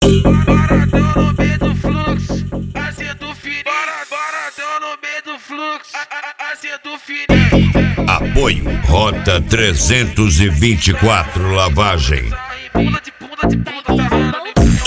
Baradão no meio do fluxo, assim do fininho. Baradão no meio do fluxo, assim do fininho. Apoio Rota 324 Lavagem. Pula de bunda, sarrando.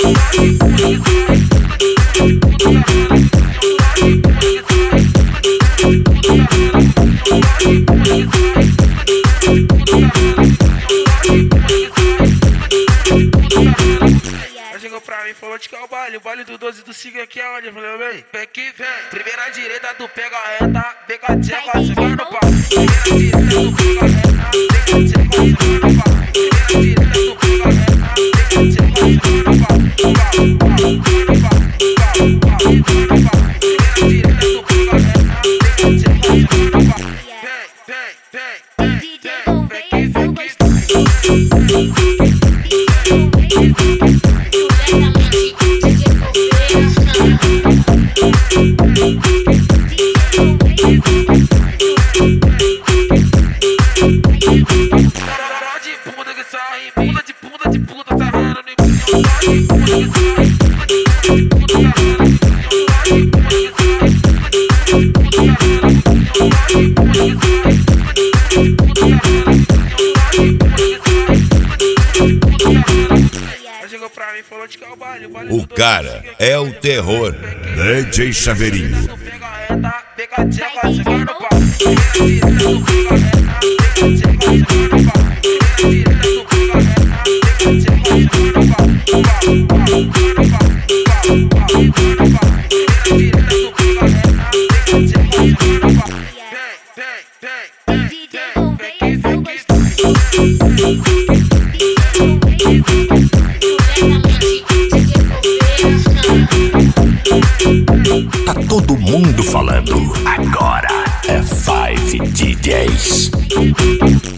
Ela chegou pra mim, falou de que é o baile do 12 do 5 aqui é onde? Eu falei, vem que vem. Primeira direita, tu pega a reta, vem com a tcheca, você vai no pau. Primeira direita, tu pega a reta, vem com a tcheca, você vai no pau. Primeira direita, tu pega a reta, vem com a tcheca, você vai no pau. O cara é o terror. DJ Chaveirinho. Tá todo mundo falando. Agora é 5 DJs.